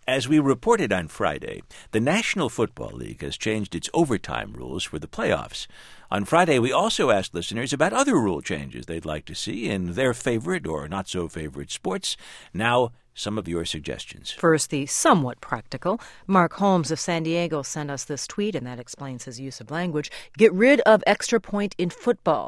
As we reported on Friday, the National Football League has changed its overtime rules for the playoffs. On Friday, we also asked listeners about other rule changes they'd like to see in their favorite or not-so-favorite sports. Now, some of your suggestions. First, the somewhat practical. Mark Holmes of San Diego sent us this tweet, and that explains his use of language. Get rid of extra point in football.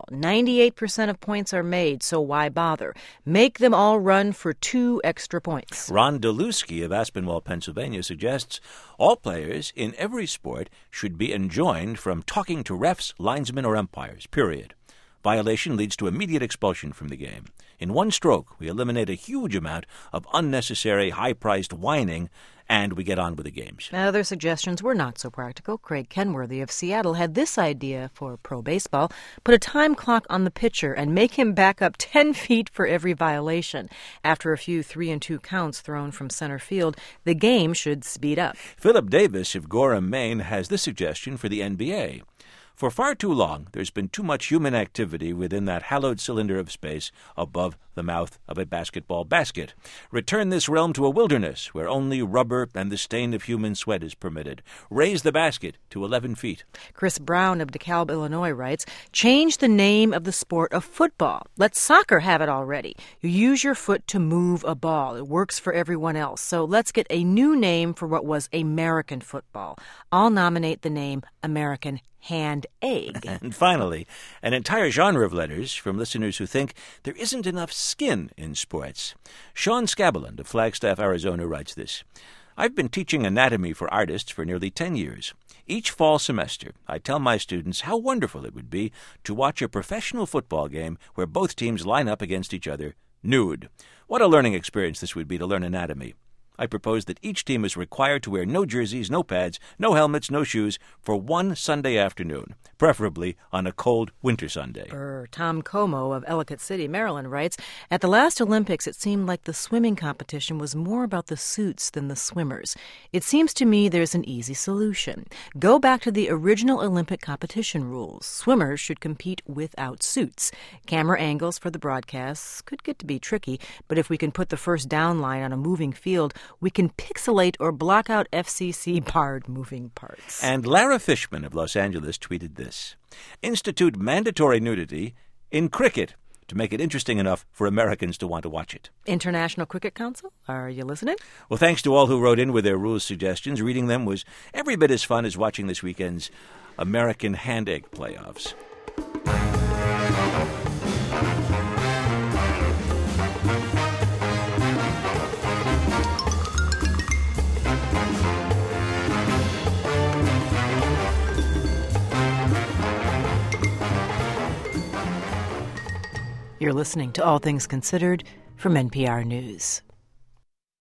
98% of points are made, so why bother? Make them all run for 2 extra points. Ron Delusky of Aspinwall, Pennsylvania, suggests all players in every sport should be enjoined from talking to refs, linesmen, or umpires, period. Violation leads to immediate expulsion from the game. In one stroke, we eliminate a huge amount of unnecessary, high-priced whining, and we get on with the games. Other suggestions were not so practical. Craig Kenworthy of Seattle had this idea for pro baseball. Put a time clock on the pitcher and make him back up 10 feet for every violation. After a few 3-2 counts thrown from center field, the game should speed up. Philip Davis of Gorham, Maine, has this suggestion for the NBA. For far too long, there's been too much human activity within that hallowed cylinder of space above the mouth of a basketball basket. Return this realm to a wilderness where only rubber and the stain of human sweat is permitted. Raise the basket to 11 feet. Chris Brown of DeKalb, Illinois writes, change the name of the sport of football. Let soccer have it already. You use your foot to move a ball. It works for everyone else. So let's get a new name for what was American football. I'll nominate the name American Hand Egg. And finally, an entire genre of letters from listeners who think there isn't enough skin in sports. Sean Scabeland of Flagstaff, Arizona writes this. I've been teaching anatomy for artists for nearly 10 years. Each fall semester, I tell my students how wonderful it would be to watch a professional football game where both teams line up against each other nude. What a learning experience this would be to learn anatomy. I propose that each team is required to wear no jerseys, no pads, no helmets, no shoes for one Sunday afternoon, preferably on a cold winter Sunday. Tom Como of Ellicott City, Maryland writes, at the last Olympics, it seemed like the swimming competition was more about the suits than the swimmers. It seems to me there's an easy solution. Go back to the original Olympic competition rules. Swimmers should compete without suits. Camera angles for the broadcasts could get to be tricky, but if we can put the first down line on a moving field, we can pixelate or block out FCC-barred moving parts. And Lara Fishman of Los Angeles tweeted this. Institute mandatory nudity in cricket to make it interesting enough for Americans to want to watch it. International Cricket Council, are you listening? Well, thanks to all who wrote in with their rules suggestions. Reading them was every bit as fun as watching this weekend's American Hand Egg playoffs. You're listening to All Things Considered from NPR News.